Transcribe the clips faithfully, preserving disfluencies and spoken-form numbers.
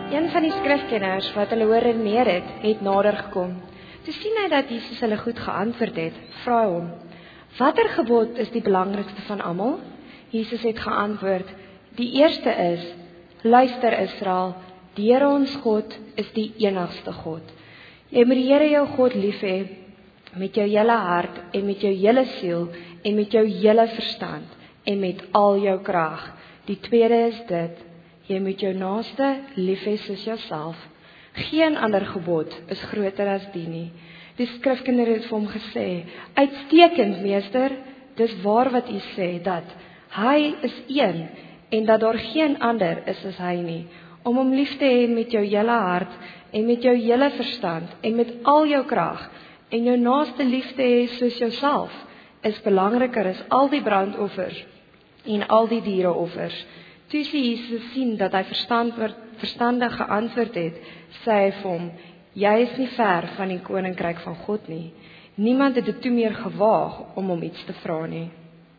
Een van die skrifkenners wat hulle hoor redeneer het, het nader gekom. Toe sien hy dat Jesus hulle goed geantwoord het, vra hy hom, watter gebod is die belangrikste van almal? Jesus het geantwoord, die eerste is, luister Israel, die Here ons God is die enigste God. Jy moet die Here jou God lief hê, met jou hele hart, en met jou hele siel, en met jou hele verstand, en met al jou krag. Die tweede is dit, jy moet jou naaste lief hê soos jouself. Geen ander gebod is groter as die nie. Die skrifkinders het vir hom gesê, uitstekend meester, dis waar wat u sê, dat hy is een, en dat daar geen ander is as hy nie. Om hom lief te hê met jou hele hart, en met jou hele verstand, en met al jou krag, en jou naaste lief te hê soos jouself, is belangriker as al die brandoffers, en al die diereoffers. Toe sy Jesus sien dat hy verstand, verstandig geantwoord het, sê hy vir hom, jy is nie ver van die koninkryk van God nie. Niemand het dit toe meer gewaag om hom iets te vra nie.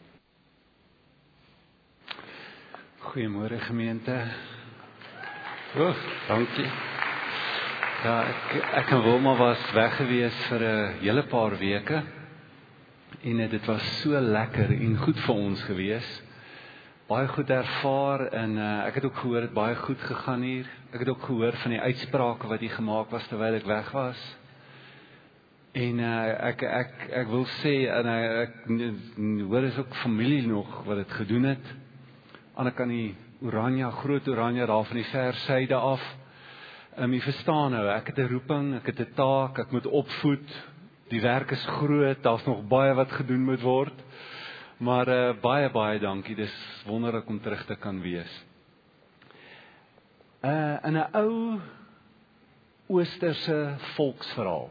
Goeiemôre gemeente. Oh, dankie. Ja, ek, ek en Wilma was weg gewees vir 'n hele paar weke en dit was so lekker en goed vir ons gewees. Baie goed ervaar en uh, ek het ook gehoor het baie goed gegaan hier. Ek het ook gehoor van die uitsprake wat hier gemaak was terwyl ek weg was. En uh, ek ek ek wil sê en uh, ek hoor is ook familie nog wat dit gedoen het. Aan kan die Oranje, groot Oranje daar van die ver suide af. Um, jy verstaan nou, ek het 'n roeping, ek het 'n taak, ek moet opvoed. Die werk is groot, daar's nog baie wat gedoen moet word. Maar uh, baie, baie dankie, dis wonderlik om terug te kan wees. Uh, in 'n ou Oosterse volksverhaal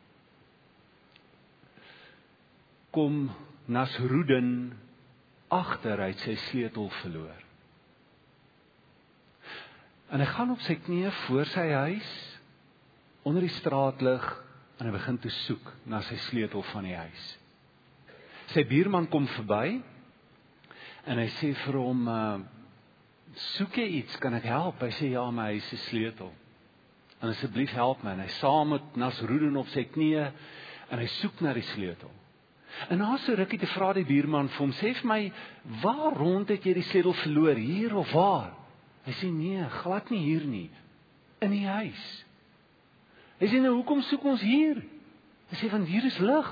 kom Nasrudin agter uit sy sleutel verloor. En hy gaan op sy knieë voor sy huis, onder die straatlig, en hy begin te soek na sy sleutel van die huis. Sy buurman kom verby en hy sê vir hom, uh, soek jy iets, kan ek help? Hy sê, ja, my huis is sleutel. En asseblief help my. En hy saam met Nasrudin op sy knieë en hy soek na die sleutel. En na so rukkie te vra die buurman vir hom, sê vir my, waar rond het jy die sleutel verloor, hier of waar? Hy sê, nee, glad nie hier nie, in die huis. Hy sê, nou, hoekom soek ons hier? Hy sê, want hier is lig.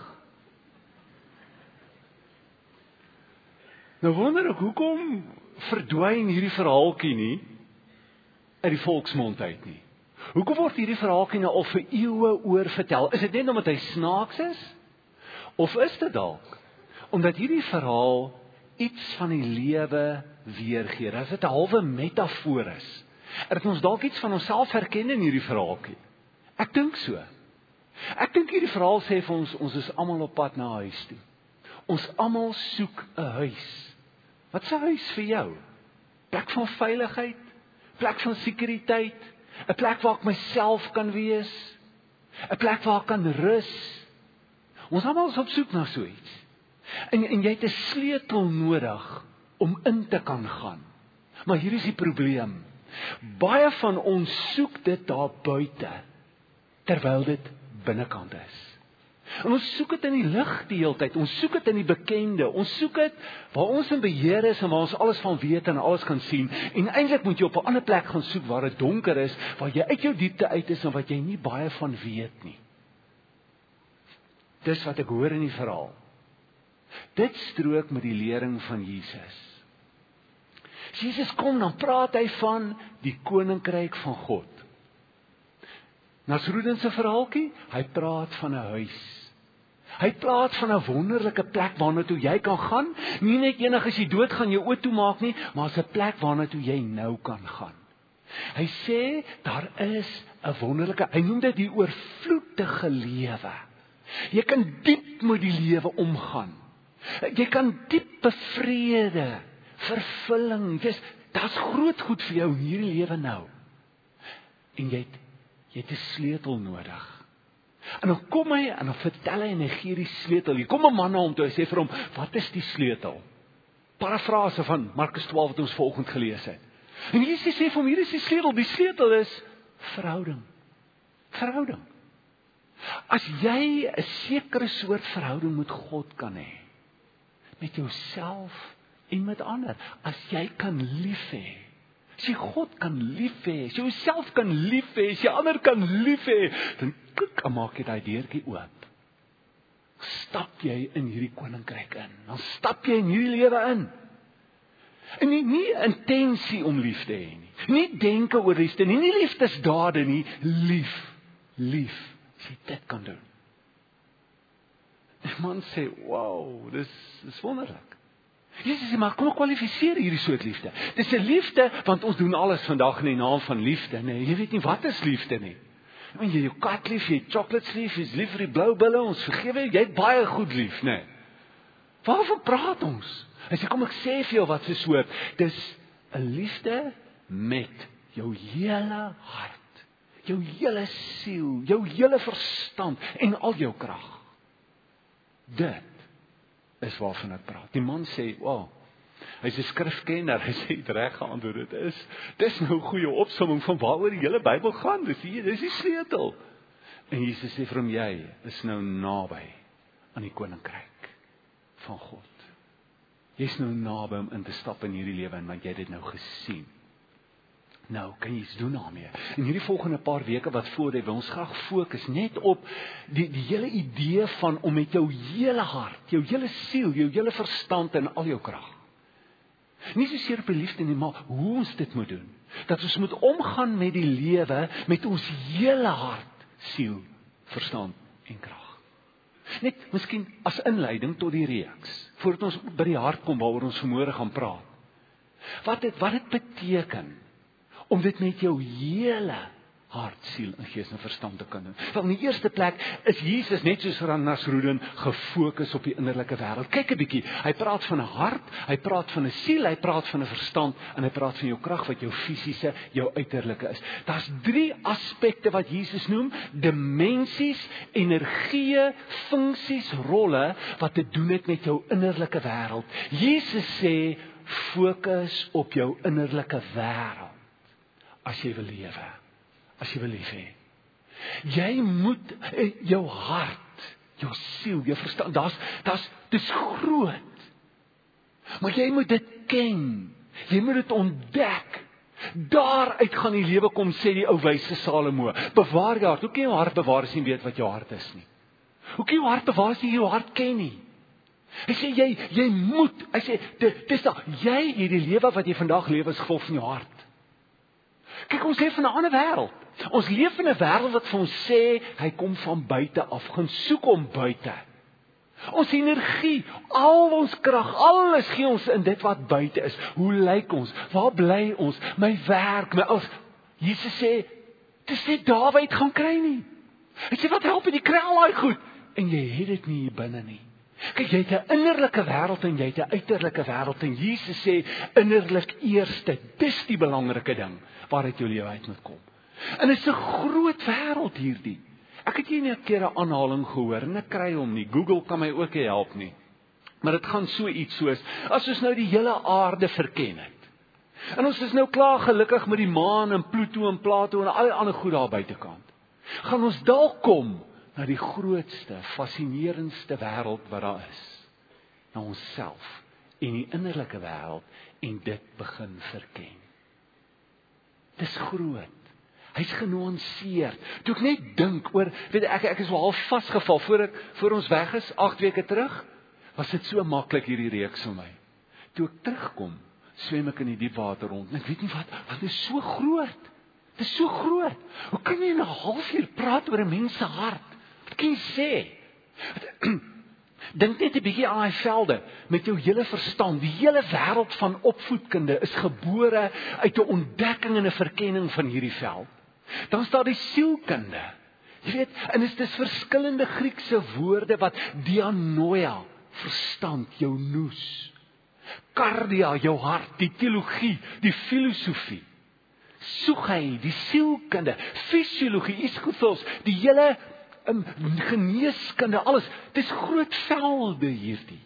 Nou wonder ek, hoekom verdwyn hierdie verhaaltjie nie uit die volksmond uit nie? Hoekom word hierdie verhaaltjie nou al vir eeue oor vertel? Is dit net omdat hy snaaks is? Of is dit dalk omdat hierdie verhaal iets van die lewe weergee? Dat dit 'n halwe metafoor is. Dat ons dalk iets van onsself herken in hierdie verhaaltjie. Ek dink so. Ek dink hierdie verhaal sê vir ons, ons is almal op pad na huis toe. Ons almal soek 'n huis. Wat is 'n huis vir jou? Plek van veiligheid, plek van sekuriteit, 'n plek waar ek myself kan wees, 'n plek waar ek kan rus. Ons almal is op soek na so iets. En, en jy het 'n sleutel nodig om in te kan gaan. Maar hier is die probleem. Baie van ons soek dit daar buite, terwyl dit binnekant is. En ons soek dit in die lig die hele tyd, ons soek dit in die bekende, ons soek dit waar ons in beheer is en waar ons alles van weet en alles kan sien. En eintlik moet jy op 'n ander plek gaan soek waar dit donker is, waar jy uit jou diepte uit is en wat jy nie baie van weet nie. Dis wat ek hoor in die verhaal. Dit strook met die lering van Jesus. As Jesus kom, dan praat hy van die koninkryk van God. Nasrudin se verhaaltjie, hy praat van 'n huis. Hy praat van 'n wonderlike plek waarna toe jy kan gaan, nie net enig as jy dood gaan jou oë toemaak nie, maar as 'n plek waarna toe jy nou kan gaan. Hy sê, daar is 'n wonderlike, hy noem dit die oorvloedige lewe. Jy kan diep met die lewe omgaan. Jy kan diepe vrede, vervulling, dis, daar's groot goed vir jou in hierdie lewe nou. En jy het, jy het 'n sleutel nodig. En dan kom hy, en dan vertel hy en hy gee die sleutel. Hier kom 'n man na hom toe, hy sê vir hom, wat is die sleutel? Parafrase van Markus twaalf wat ons vanoggend gelees het. En Jesus sê vir hom, hier is die sleutel, die sleutel is Verhouding. Verhouding. As jy 'n sekere soort verhouding met God kan hê, met jouself en met ander, as jy kan lief hê, as jy God kan lief hê, as jy jouself kan lief hê, as jy ander kan lief hê, dan klik, en maak jy daai deurtjie oop. Stap jy in hierdie koninkryk in, dan stap jy in hierdie lewe in. En nie, nie intensie om lief te hê nie, nie denke oor liefde nie, nie liefdesdade nie, lief, lief, as jy dit kan doen. Die man sê, wow, dis, dis wonderlik. Jesus sê, maar kom ek kwalifiseer hierdie soort liefde. Dis 'n liefde, want ons doen alles vandag in die naam van liefde, nee, jy weet nie wat is liefde nie. Jy weet, jy jou kat lief, jy het chocolates lief, jy is lief vir die blou bulle, ons vergewe, jy het baie goed lief, nee. Waarvan praat ons? Hy sê, kom ek sê vir jou wat se soort, dis 'n liefde met jou hele hart, jou hele siel, jou hele verstand en al jou krag. Dit is waarvan ek praat. Die man sê, wow, hy's 'n skrifkenner, hy sê dit reg geantwoord, dit is, dis nou 'n goeie opsomming van waaroor die hele Bybel gaan, dis die, dis die sleutel. En Jesus sê vir hom, jy is nou naby aan die koninkryk van God. Jy's nou naby om in te stap in hierdie lewe, want jy het dit nou gesien. Nou, kan jy iets doen daarmee? In hierdie volgende paar weke wat voor lê, wil ons graag fokus net op die, die hele idee van om met jou hele hart, jou hele siel, jou hele verstand en al jou krag. Nie soseer op die liefde nie, maar hoe ons dit moet doen. Dat ons moet omgaan met die lewe met ons hele hart, siel, verstand en krag. Net miskien as inleiding tot die reeks, voordat ons by die hart kom waaroor ons vanmôre gaan praat. Wat dit wat dit beteken om dit met jou hele hart, siel en gees en verstand te kan doen. Wel, in die eerste plek is Jesus net soos Nasrudin gefokus op die innerlike wêreld. Kyk 'n bietjie, hy praat van 'n hart, hy praat van 'n siel, hy praat van 'n verstand en hy praat van jou krag wat jou fisiese, jou uiterlike is. Daar's drie aspekte wat Jesus noem, dimensies, energie, funksies, rolle wat te doen het met jou innerlike wêreld. Jesus sê fokus op jou innerlike wêreld. As jy wil lewe, as jy wil lief hê. Jy moet jou hart, jou siel, jou verstand, daar's, daar's, dis groot. Maar jy moet dit ken, jy moet dit ontdek. Daaruit gaan die lewe kom, sê die ou wyse Salomo. Bewaar jou hart, hoe kan jou hart bewaar as jy weet wat jou hart is nie? Hoe kan jou hart bewaar as jy jou hart ken nie? Hy sê, jy, jy moet, hy sê, dis daar, jy hierdie lewe wat jy vandag lewe is gevolg van jou hart. Kyk, ons leef in 'n ander wêreld. Ons leef in 'n wêreld wat vir ons sê, hy kom van buite af, gaan soek hom buite. Ons energie, al ons krag, alles gee ons in dit wat buite is. Hoe lyk ons? Waar bly ons? My werk, my as Jesus sê, dis nie daar waar jy dit gaan kry nie. Hy sê, wat help jy die kry al daai goed? En jy het dit nie hier binne nie. Kyk, jy het 'n innerlike wêreld en jy het 'n uiterlike wêreld en Jesus sê innerlik eerste, dis die belangrike ding waaruit jou lewe uit moet kom. En dit is 'n groot wêreld hierdie. Ek het hier net 'n keer 'n aanhaling gehoor en ek kry hom nie. Google kan my ook nie help nie. Maar dit gaan so iets soos, as ons nou die hele aarde verken het. En ons is nou klaar gelukkig met die maan en Pluto en Plato en al die ander goed daar buitekant. Gaan ons dalk kom na die grootste, fascinerendste wêreld wat daar is. Na onsself en die innerlike wêreld en dit begin verken. Dis groot. Hy's genuanceerd. Toe ek net dink oor, weet ek ek is wel half vasgeval voor ek voor ons weg is agt weke terug, was dit so maklik hierdie reeks vir my. Toe ek terugkom, swem ek in die diep water rond. En ek weet nie wat, wat is so groot. Dit is so groot. Hoe kan jy in 'n halfuur praat oor 'n mens se hart? Wat kan jy sê? Dink net 'n bietjie aan daai velde met jou hele verstand. Die hele wêreld van opvoedkunde is gebore uit 'n ontdekking en 'n verkenning van hierdie veld. Dan staan die sielkunde. Jy weet, en dit is verskillende Griekse woorde wat dianoia, verstand, jou nous. Cardia, jou hart, die teologie, die filosofie. Sugai, die sielkunde, fisiologie, iskosos, die hele um, geneeskunde, alles. Dit is groot velde hierdie.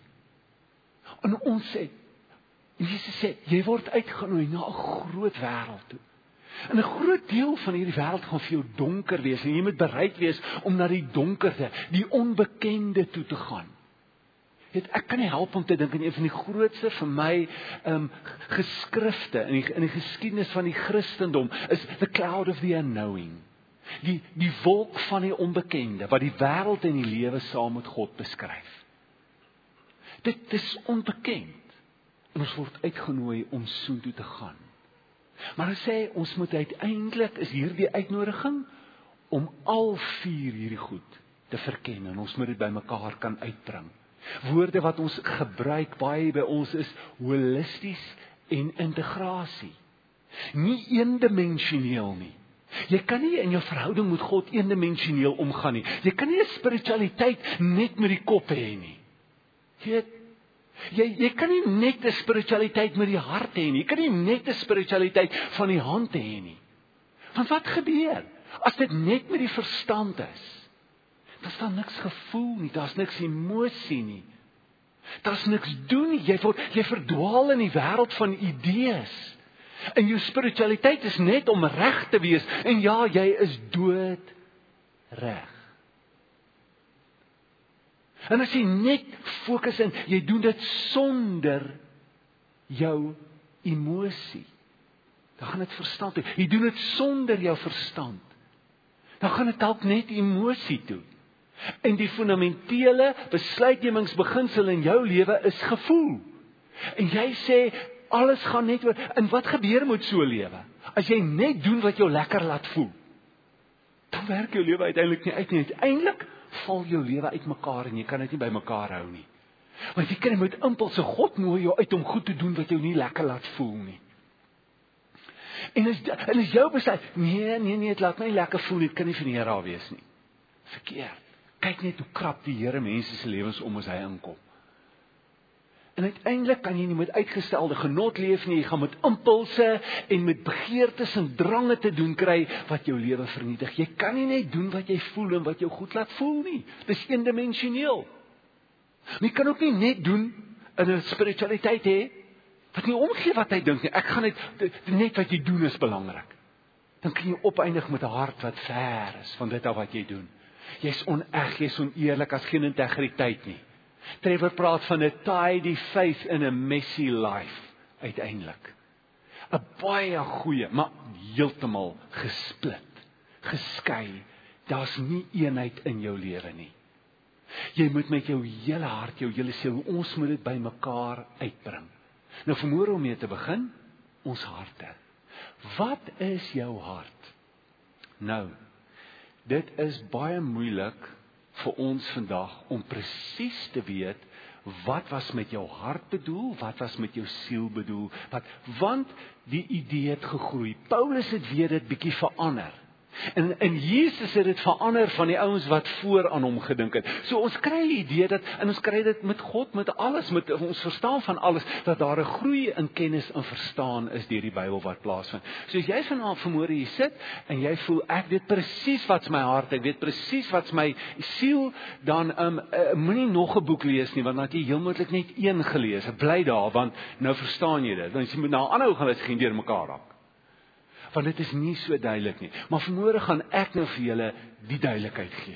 En ons sê, Jesus sê, jy word uitgenooi na 'n groot wêreld toe. En 'n groot deel van hierdie wêreld gaan vir jou donker wees en jy moet bereid wees om na die donkerte, die onbekende toe te gaan. Het, ek kan nie help om te dink aan een van die grootste vir my um, geskrifte in die, in die geskiedenis van die Christendom is The Cloud of the Unknowing. Die, die wolk van die onbekende, wat die wêreld en die lewe saam met God beskryf. Dit is onbekend. En ons word uitgenooi om soontoe te gaan. Maar hy sê, ons moet uiteindelik, is hier die uitnodiging, om al vier hierdie goed te verken, en ons moet dit by mekaar kan uitbring. Woorde wat ons gebruik baie by ons is holisties en integrasie. Nie eendimensioneel nie. Jy kan nie in jou verhouding met God eendimensioneel omgaan nie. Jy kan nie 'n spiritualiteit net met die kop hê nie. Jy weet, Jy, jy kan nie net 'n spiritualiteit met die hart hê nie. Jy kan nie net 'n spiritualiteit van die hand hê nie. Want wat gebeur as dit net met die verstand is? Daar's daar niks gevoel nie, daar's niks emosie nie. Daar's niks doen nie. Jy word jy verdwaal in die wêreld van idees. En jou spiritualiteit is net om reg te wees. En ja, jy is dood reg. En as jy net fokus en jy doen dit sonder jou emosie, dan gaan dit verstand toe. Jy doen dit sonder jou verstand, dan gaan dit dalk net emosie toe. En die fundamentele besluitnemingsbeginsel in jou lewe is gevoel. En jy sê, alles gaan net oor, en wat gebeur met so 'n lewe? As jy net doen wat jou lekker laat voel, dan werk jou lewe uiteindelik nie uit nie. Uiteindelik val jou lewe uitmekaar en jy kan dit nie by mekaar hou nie. Want jy kan met impulse, God nooi jou uit om goed te doen wat jou nie lekker laat voel nie. En is, en is jou besluit, nee, nee, nee, het laat my lekker voel, dit kan nie van die Here af wees nie. Verkeerd. Kyk net hoe krap die Here mense se lewens om as hy inkom. En uiteindelik kan jy nie met uitgestelde genot leef nie, jy gaan met impulse en met begeertes en drange te doen kry wat jou lewe vernietig. Jy kan nie net doen wat jy voel en wat jou goed laat voel nie. Dis eendimensioneel. Maar jy kan ook nie net doen in 'n spiritualiteit hê wat nie omgee wat hy dink nie. Ek gaan net net wat jy doen is belangrik. Dan kan jy opeindig met 'n hart wat ver is van dit af wat jy doen. Jy's oneg, jy's oneerlik, as geen integriteit nie. Trevor praat van 'n tidy faith in a messy life, uiteindelik. 'n Baie goeie, maar heeltemal gesplit, geskei. Daar's nie eenheid in jou lewe nie. Jy moet met jou hele hart, jou hele siel, ons moet dit by mekaar uitbring. Nou vanmôre om mee te begin, ons harte. Wat is jou hart? Nou, dit is baie moeilik vir ons vandag om presies te weet wat was met jou hart bedoel, wat was met jou siel bedoel, wat, want die idee het gegroei. Paulus het weer dit bietjie verander. En, en Jesus het dit verander van die ouens wat voor aan hom gedink het. So ons kry die idee dat, en ons kry dit met God, met alles, met ons verstaan van alles, dat daar 'n groei in kennis en verstaan is deur die Bybel wat plaasvind. So as jy vanaand vanmôre hier sit, en jy voel, ek weet presies wat's my hart, ek weet presies wat's my siel, dan um, uh, moenie nog 'n boek lees nie, want dan het jy heel moontlik net een gelees. Bly daar, want nou verstaan jy dit. Want jy moet na 'n ander ou gaan lees, geen deur mekaar raak. Want dit is nie so duidelik nie. Maar vanmôre gaan ek nou vir julle die duidelikheid gee.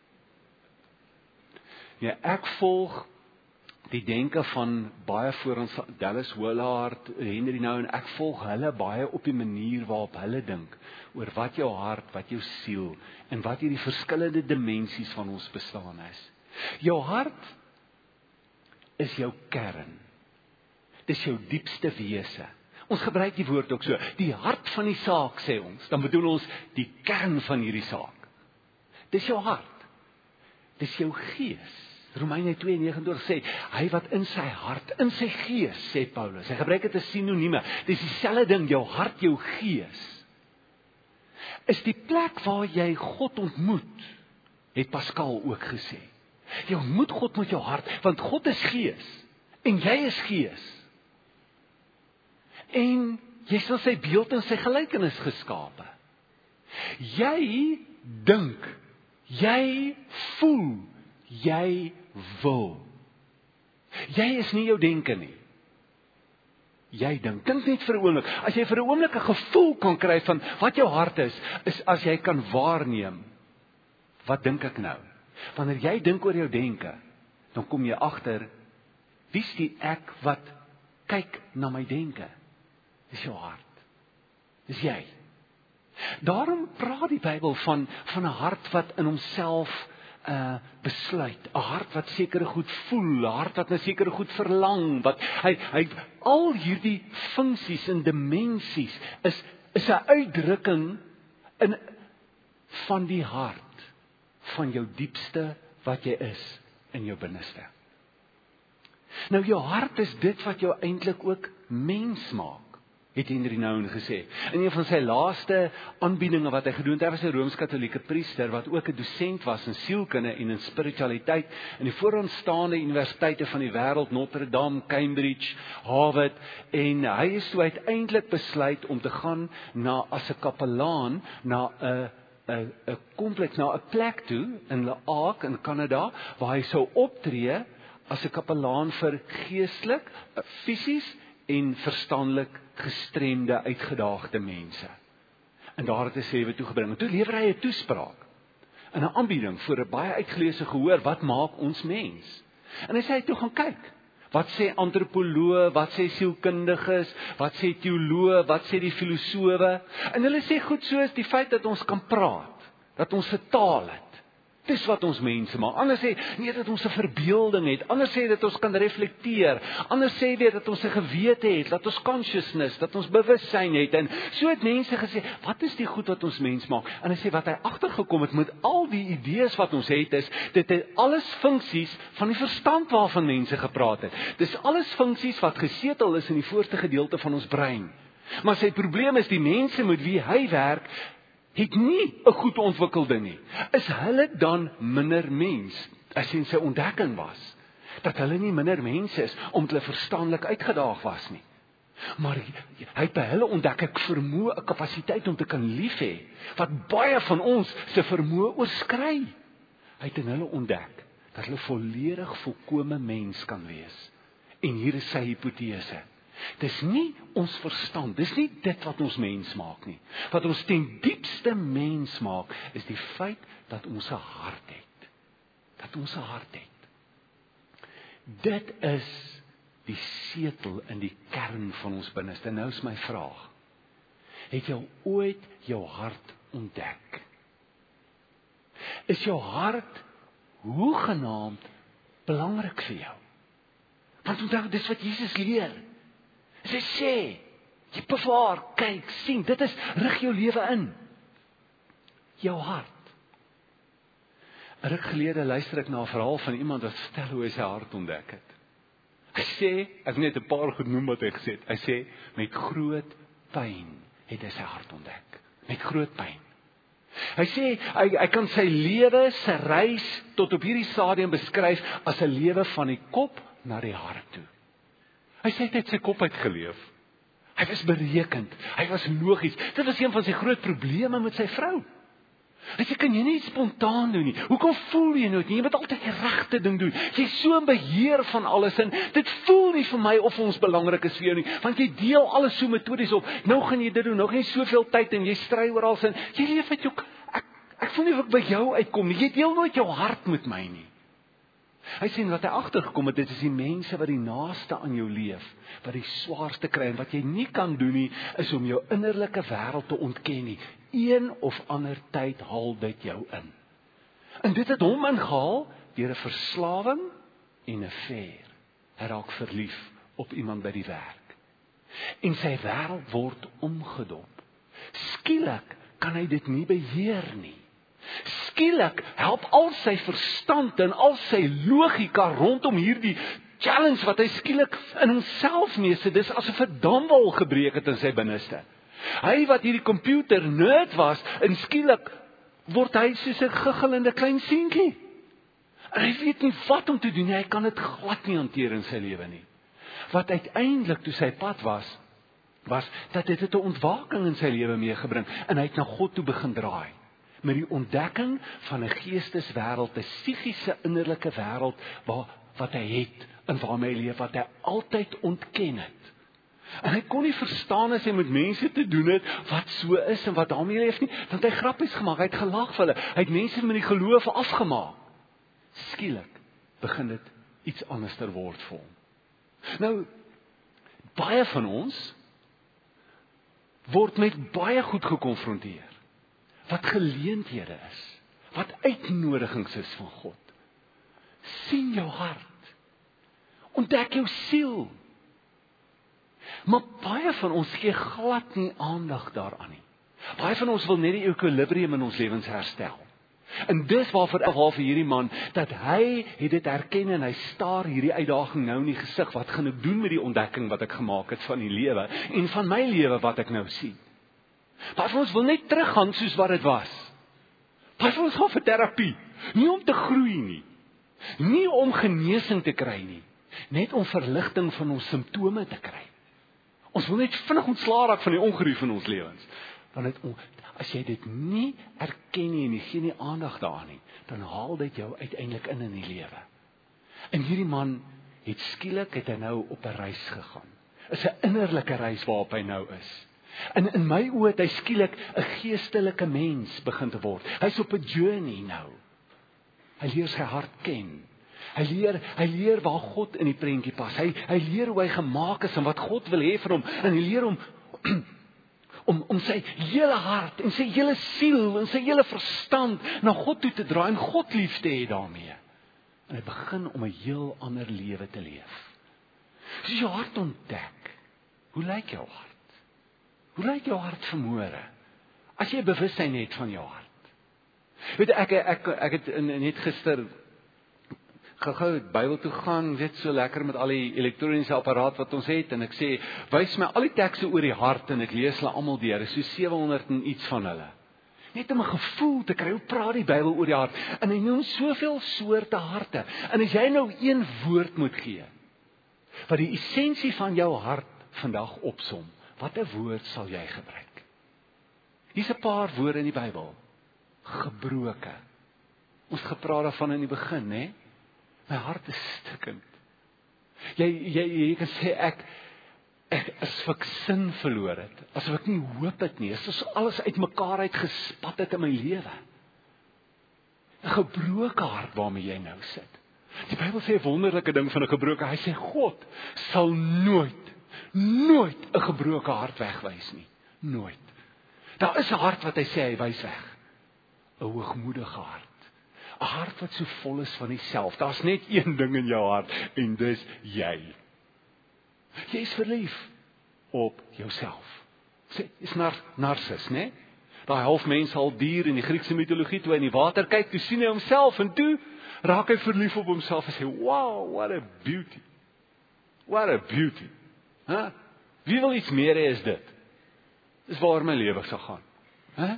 Ja, ek volg die denke van baie voor ons, Dallas Willard, Henry nou, en ek volg hulle baie op die manier waarop hulle dink, oor wat jou hart, wat jou siel, en wat hierdie verskillende dimensies van ons bestaan is. Jou hart is jou kern. Dis jou diepste wese. Ons gebruik die woord ook so, die hart van die saak, sê ons, dan bedoel ons die kern van hierdie saak. Dis jou hart, dis jou gees. Romeine twee nege sê, hy wat in sy hart, in sy gees, sê Paulus, hy gebruik dit as sinonieme, dis dieselfde ding, jou hart, jou gees, is die plek waar jy God ontmoet, het Pascal ook gesê. Jy ontmoet God met jou hart, want God is gees, en jy is gees. En jy is in sy beeld en sy gelykenis geskape. Jy dink, jy voel, jy wil. Jy is nie jou denke nie. jy dink. Dink net vir 'n oomblik. As jy vir 'n oomblik 'n gevoel kan kry van wat jou hart is, is as jy kan waarneem, wat dink ek nou? Wanneer jy dink oor jou denke, dan kom jy agter, wie's die ek wat kyk na my denke? Dis jou hart. Dis jy. Daarom praat die Bybel van van 'n hart wat in homself uh besluit, 'n hart wat sekere goed voel, 'n hart wat na sekere goed verlang, wat hy hy al hierdie funksies en dimensies is is 'n uitdrukking in van die hart van jou diepste wat jy is in jou binneste. Nou jou hart is dit wat jou eintlik ook mens maak, het Henry Nouwen gesê. In een van sy laaste aanbiedinge wat hy gedoen het, hy was 'n Rooms-Katolieke priester wat ook 'n dosent was in sielkunde en in spiritualiteit in die vooraanstaande universiteite van die wêreld, Notre Dame, Cambridge, Harvard, en hy is toe uiteindelik besluit om te gaan na as 'n kapelaan na 'n 'n 'n kompleks, na 'n plek toe in La Hague in Kanada waar hy sou optree as 'n kapelaan vir geestelik, fisies en verstandelik gestremde, uitgedaagde mense. En daar het hy sy lewe toegebring. En toe lewer hy 'n toespraak in 'n aanbieding voor 'n baie uitgeleese gehoor, wat maak ons mens? En hy sê hy toe gaan kyk. Wat sê antropoloë, wat sê sielkundiges, wat sê teoloë, wat sê die filosowe? En hulle sê goed soos die feit dat ons kan praat, dat ons 'n taal het. Dis wat ons mense maak. Anders sê nie dat ons 'n verbeelding het, anders sê dat ons kan reflekteer, anders sê dit dat ons 'n gewete het, dat ons consciousness, dat ons bewussyn het. En so het mense gesê, wat is die goed wat ons mens maak? En hy sê wat hy agtergekom het met al die idees wat ons het is, dit het alles funksies van die verstand waarvan mense gepraat het. Dis alles funksies wat gesetel is in die voorste gedeelte van ons brein. Maar sy probleem is die mense met wie hy werk het nie 'n goed ontwikkelde nie. Is hulle dan minder mens? As in sy ontdekking was, dat hulle nie minder mense is, omdat hulle verstandelik uitgedaag was nie. Maar hy het by hulle ontdek ek vermoë, 'n kapasiteit om te kan lief hê, wat baie van ons se vermoë oorskry. Hy het in hulle ontdek, dat hulle volledig volkome mens kan wees. En hier is sy hipotese. Dis nie ons verstand, dis nie dit wat ons mens maak nie. Wat ons ten diepste mens maak, is die feit dat ons 'n hart het. Dat ons 'n hart het. Dit is die setel in die kern van ons binneste. Nou is my vraag, het jy ooit jou hart ontdek? Is jou hart hoegenaamd belangrik vir jou? Want onthou, dis wat Jesus leer. Sy sê, jy bewaar, kyk, sien, dit is, rig jou lewe in. Jou hart. 'n Ruk gelede luister ek na 'n verhaal van iemand wat vertel hoe hy sy hart ontdek het. Hy sê, ek net 'n paar goed noem wat hy gesê het. Hy sê, met groot pyn het hy sy hart ontdek. Met groot pyn. Hy sê, hy, hy kan sy lewe, sy reis, tot op hierdie stadium beskryf, as 'n lewe van die kop na die hart toe. Hy sê, hy het sy kop uitgeleef. Hy was berekend, hy was logies. Dit was een van sy groot probleme met sy vrou. Hy sê, kan jy nie spontaan doen nie? Hoekom voel jy nooit nie? Jy moet altyd die regte ding doen. Jy is so in beheer van alles en dit voel nie vir my of ons belangrik is vir jou nie, want jy deel alles so metodies op. Nou gaan jy dit doen, nou gaan jy soveel tyd en jy stry oral sin. Jy leef met jou, ek, ek voel nie of ek by jou uitkom nie. Jy deel nooit jou hart met my nie. Hy sê, wat hy agtergekom het, dit is die mense wat die naaste aan jou leef, wat die swaarste kry, en wat jy nie kan doen nie, is om jou innerlike wêreld te ontken nie. Een of ander tyd haal dit jou in. En dit het hom ingehaal, deur 'n verslawing en 'n affair. Hy raak verlief op iemand by die werk. En sy wêreld word omgedop. Skielik kan hy dit nie beheer nie. Skielik help al sy verstand en al sy logika rondom hierdie challenge wat hy skielik in homself mee sit. Dis asof 'n damwal gebreek het in sy binneste. Hy wat hierdie computer nerd was, en skielik word hy soos 'n giggelende klein seentjie. En hy weet nie wat om te doen nie, hy kan dit glad nie hanteer in sy lewe nie. Wat uiteindelik toe sy pad was, was dat dit 'n ontwaking in sy lewe meegebring, en hy het na God toe begin draai. Met die ontdekking van 'n geesteswêreld, 'n psigiese innerlike wêreld, waar wat hy het, en waarmee hy leef, wat hy altyd ontken het. En hy kon nie verstaan as hy met mense te doen het wat so is en wat daarmee leef nie, dan het hy grappies gemaak, hy het gelag vir hulle, hy het mense met die geloof afgemaak. Skielik begin dit iets anders ter word vir hom. Nou, baie van ons word met baie goed gekonfronteer, wat geleenthede is, wat uitnodigings is van God. Sien jou hart, ontdek jou siel. Maar baie van ons gee glad nie aandag daaraan nie. Baie van ons wil net die ekwilibrium in ons lewens herstel. En dis waarvoor ek haal vir hierdie man, dat hy het dit herken en hy staar hierdie uitdaging nou in die gesig, wat gaan ek doen met die ontdekking wat ek gemaak het van die lewe, en van my lewe wat ek nou sien. Baie van ons wil net teruggaan soos wat dit was. Baie van ons gaan vir terapie, nie om te groei nie, nie om genesing te kry nie, net om verligting van ons simptome te kry. Ons wil net vinnig ontslae raak van die ongerief in ons lewens. Want het, as jy dit nie erken nie en jy gee nie aandag daaraan nie, dan haal dit jou uiteindelik in in die lewe. En hierdie man het skielik het hy nou op 'n reis gegaan. Is 'n innerlike reis waarop hy nou is. En in my oë het hy skielik 'n geestelike mens begin te word. Hy's op 'n journey nou. Hy leer sy hart ken. Hy leer, hy leer waar God in die prentjie pas. Hy, hy leer hoe hy gemaak is en wat God wil hê vir hom. En hy leer hom om, om sy hele hart en sy hele siel en sy hele verstand na God toe te draai en God lief te hê daarmee. En hy begin om 'n heel ander lewe te leef. As jy jou hart ontdek, hoe lyk jou hart? Hoe lyk jou hart vanmôre? As jy bewustheid het van jou hart. Weet ek ek ek het net gister gou-gou Bybel toe gaan, weet so lekker met al die elektroniese apparaat wat ons het, en ek sê, wys my al die tekste oor die hart, en ek lees hulle almal deur, is so sewe honderd en iets van hulle. Net om 'n gevoel te kry, hoe praat die Bybel oor die hart, en hy noem soveel soorte harte, en as jy nou een woord moet gee, wat die essensie van jou hart vandag opsom, watter woord sal jy gebruik? Hier's 'n paar woorde in die Bybel. Gebroke. Ons het gepraat daarvan in die begin, hè? My hart is stikkend. Jy, jy, jy kan sê, ek, ek asof ek sin verloor het, asof ek nie hoop het nie, asof alles uit mekaar uit gespat het in my lewe. 'n Gebroke hart waarmee jy nou sit. Die Bybel sê 'n wonderlike ding van 'n gebroke, hy sê God sal nooit, nooit 'n gebroke hart wegwys nie. Nooit. Daar is 'n hart wat hy sê hy wys weg. 'n Hoogmoedige hart. 'n Hart wat so vol is van homself. Daar's net een ding in jou hart en dis jy. Jy is verlief op jouself. Sê, is nar narcis, né? Daai half mens, half dier in die Griekse mitologie, toe hy in die water kyk, toe sien hy homself en toe raak hy verlief op homself en sê, wow, what a beauty. What a beauty. Huh? Wie wil iets meer hê as dit? Dis waar my lewe sal gaan. Huh?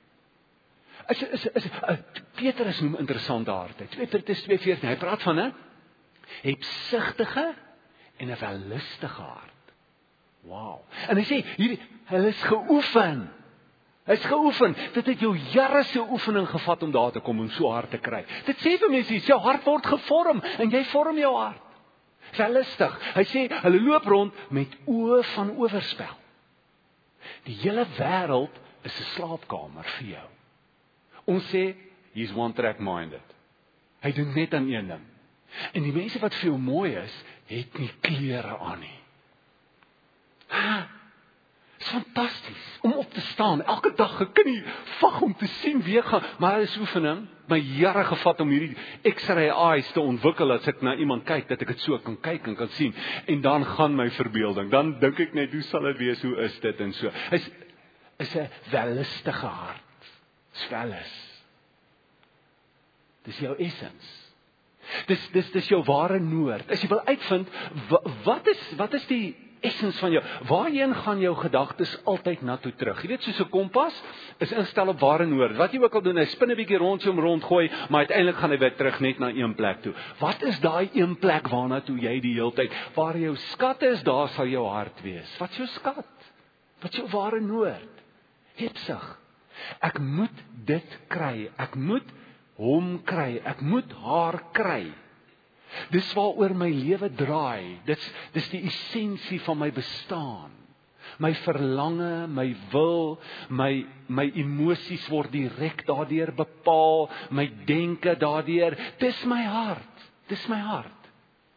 Is, is, is, uh, Petrus noem interessante harte. twee Petrus twee veertien, hy praat van 'n hebsugtige en 'n wellustige hart. Wow. En hy sê, hierdie, hulle is geoefen. Hy is geoefen. Dit het jou jare se oefening gevat om daar te kom, om so hard te kry. Dit sê vir mense, jou hart word gevorm, en jy vorm jou hart. Wellustig. Hy sê, hulle loop rond met oë van oorspel. Die hele wêreld is 'n slaapkamer vir jou. Ons sê, he's one track minded. Hy dink net aan een ding. En die mense wat vir jou mooi is, het nie klere aan nie. Ha, is fantasties, om op te staan, elke dag, ek kan nie vag om te sien wie ek gaan, maar dit is oefening, my jare gevat om hierdie X-ray eyes te ontwikkel, as ek na iemand kyk, dat ek het so kan kyk en kan sien, en dan gaan my verbeelding, dan dink ek net, hoe sal dit wees, hoe is dit, en so, is, is 'n wellustige hart, is wellus, dis jou essence, dis, dis, dis jou ware noord, as jy wil uitvind, wat is, wat is die essens van jou, waarheen gaan jou gedagtes altyd na toe terug? Jy weet, soos 'n kompas is instel op ware noord. Wat jy ook al doen, hy spin 'n bietjie rond, so om rond gooi, maar uiteindelik gaan hy weer terug net na een plek toe. Wat is daai een plek waarna toe jy die hele tyd, waar jou skat is, daar sal jou hart wees. Wat is jou skat? Wat is jou ware noord? Hebsug. Ek moet dit kry. Ek moet hom kry. Ek moet haar kry. Dis waaroor my lewe draai. Dis dis die essensie van my bestaan. My verlange, my wil, my my emosies word direk daardeur bepaal, my denke daardeur. Dis my hart. Dis my hart.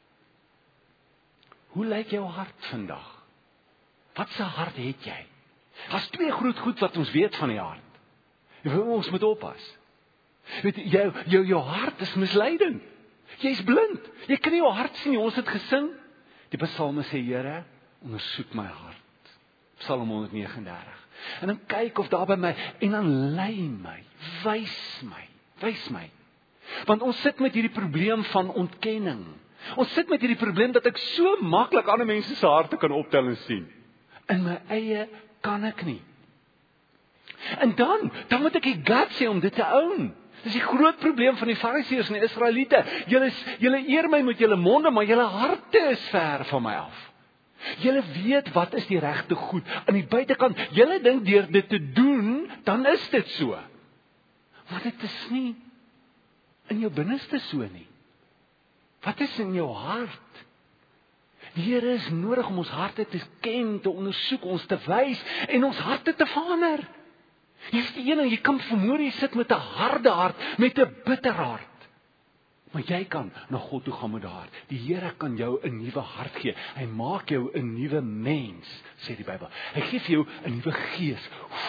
Hoe lyk jou hart vandag? Wat se hart het jy? Daar's twee groot goed wat ons weet van die hart. Ons moet oppas. Weet jy, jou jou jou hart is misleidend. Jy's blind. Jy kan nie jou hart sien nie. Ons het gesing. Die Psalme sê, Here, ondersoek my hart. Psalm honderd nege en dertig. En dan kyk of daar by my, en dan lei my, wys my, wys my. Want ons sit met hierdie probleem van ontkenning. Ons sit met hierdie probleem dat ek so maklik ander mense se harte kan optel en sien. In my eie kan ek nie. En dan, dan moet ek die guts hê om dit te own. Dis die groot probleem van die Fariseërs en die Israeliete. Julle julle eer my met julle monde, maar julle harte is ver van my af. Julle weet wat is die regte goed. Aan die buitekant, julle dink deur dit te doen, dan is dit so. Maar dit is nie in jou binneste so nie. Wat is in jou hart? Die Here is nodig om ons harte te ken, te ondersoek, ons te wys en ons harte te verander. Jy is die ene, jy kan vermoed jy sit met 'n harde hart, met 'n bitter hart. Maar jy kan na God toe gaan met daardie hart. Die Here kan jou 'n nuwe hart gee. Hy maak jou 'n nuwe mens, sê die Bybel. Hy gee vir jou 'n nuwe gees.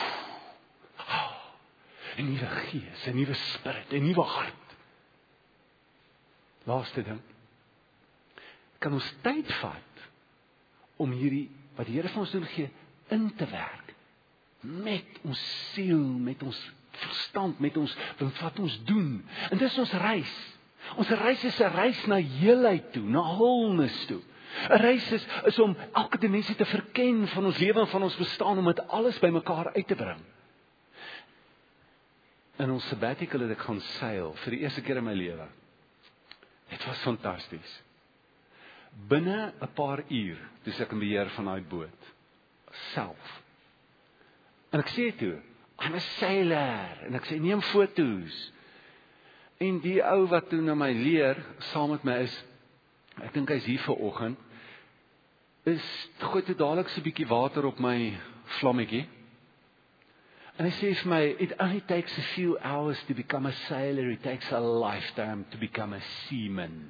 'n Nuwe gees, 'n nuwe spirit, 'n nuwe hart. Laaste ding. Kan ons tyd vat om hierdie wat die Here vir ons doen gee in te werk. Met ons siel, met ons verstand, met ons wat ons doen. En dis ons reis. Ons reis is 'n reis na heelheid toe, na wholeness toe. 'n Reis is, is om elke dimensie te verken van ons lewe en van ons bestaan, om dit alles bymekaar uit te bring. In ons sabbatical het ek gaan seil vir die eerste keer in my lewe. Dit was fantasties. Binne 'n paar uur, toe ek in beheer van daai boot, self. En ek sê toe, I'm a sailor, en ek sê, neem foto's. En die ou wat toe na my leer, saam met my is, ek dink hy's hier vanoggend, is, gooi toe dadelik so 'n bietjie water op my vlammetjie. En hy sê vir my, it only takes a few hours to become a sailor, it takes a lifetime to become a seaman.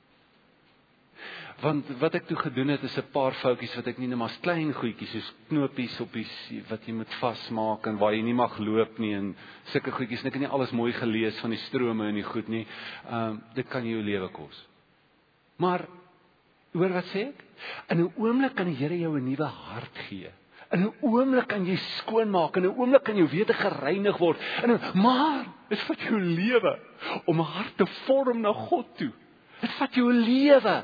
Want wat ek toe gedoen het, is 'n paar foutjies wat ek nie net maar klein goedjies, soos knopies op die wat jy moet vasmaak en waar jy nie mag loop nie en sulke goedjies. En ek het nie alles mooi gelees van die strome en die goed nie. Um, dit kan jou lewe kos. Maar hoor wat sê ek? In 'n oomblik kan die Here jou 'n nuwe hart gee. In 'n oomblik kan jy skoonmaak, in 'n oomblik kan jou wete gereinig word. En maar dit vat jou lewe om 'n hart te vorm na God toe. Dit vat jou 'n lewe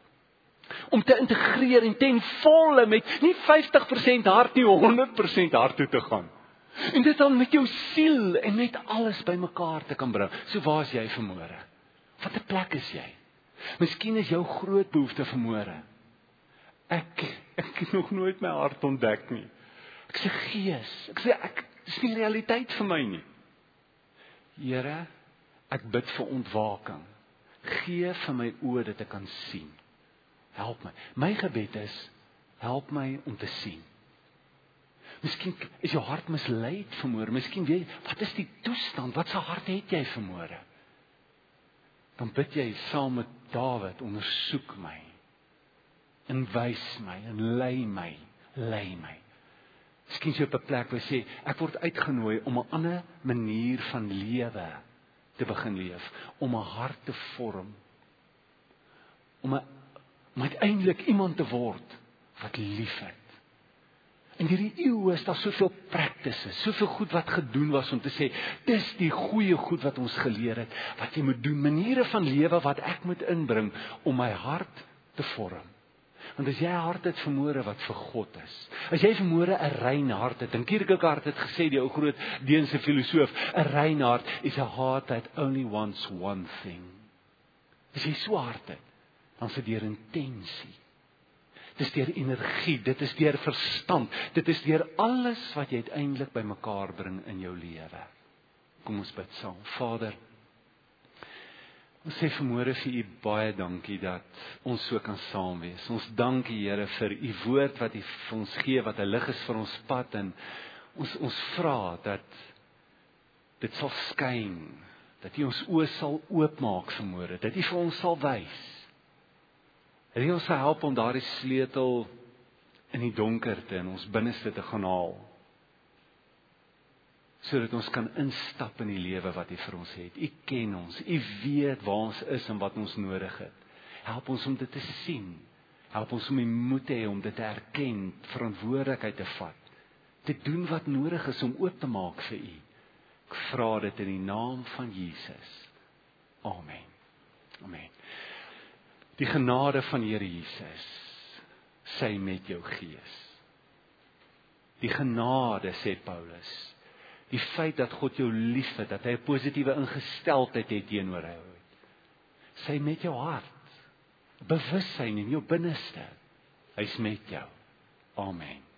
om te integreer en ten volle met nie vyftig persent hart nie, honderd persent hart toe te gaan. En dit dan met jou siel en met alles bymekaar te kan bring. So waar is jy vanmôre? Wat 'n plek is jy? Miskien is jou groot behoefte vanmôre. Ek ek het nog nooit my hart ontdek nie. Ek sê gees, ek sê ek dis nie realiteit vir my nie. Here, ek bid vir ontwaking. Gee vir my oë dat ek kan sien. Help my. My gebed is, help my om te sien. Miskien is jou hart misleid vanmôre. Miskien weet jy, wat is die toestand? Wat se hart het jy vanmôre? Dan bid jy saam met Dawid, ondersoek my. En wys my, en lei my, lei my. Miskien jy op 'n plek waar jy sê, ek word uitgenooi om 'n ander manier van lewe te begin leef, om 'n hart te vorm, om 'n om uiteindelik iemand te word wat liefhet. In hierdie eeue is daar soveel praktises, soveel goed wat gedoen was om te sê, dis die goeie goed wat ons geleer het, wat jy moet doen, maniere van lewe wat ek moet inbring om my hart te vorm. Want as jy 'n hart het vanmôre wat vir God is, as jy vanmôre 'n rein hart het, en Kierkegaard het gesê, die ou groot Deense filosoof, 'n rein hart is a heart that only wants one thing. As jy so hart het, dan is dit deur intensie. Dit is deur energie, dit is deur verstand, dit is deur alles wat jy uiteindelik bymekaar bring in jou lewe. Kom ons bid saam. Vader, Ons sê vanmôre vir U baie dankie dat ons so kan saam wees. Ons dank U Here vir U woord wat U vir ons gee, wat 'n lig is vir ons pad, en ons ons vra dat dit sal skyn, dat U ons oë sal oopmaak vanmôre, dat U vir ons sal wys. Dat U ons sal help om daardie sleutel in die donkerte in ons binneste te gaan haal, sodat ons kan instap in die lewe wat U vir ons het. U ken ons, U weet waar ons is en wat ons nodig het. Help ons om dit te sien. Help ons om die moed te hê om dit te erken, verantwoordelikheid te vat, te doen wat nodig is om oop te maak vir U. Ek vra dit in die naam van Jesus. Amen. Amen. Die genade van Here Jesus, sy met jou gees. Die genade, sê Paulus, die feit dat God jou liefhet, dat hy 'n positiewe ingesteldheid het teenoor jou, sy met jou hart, bewussyn in jou binneste, hy's met jou. Amen.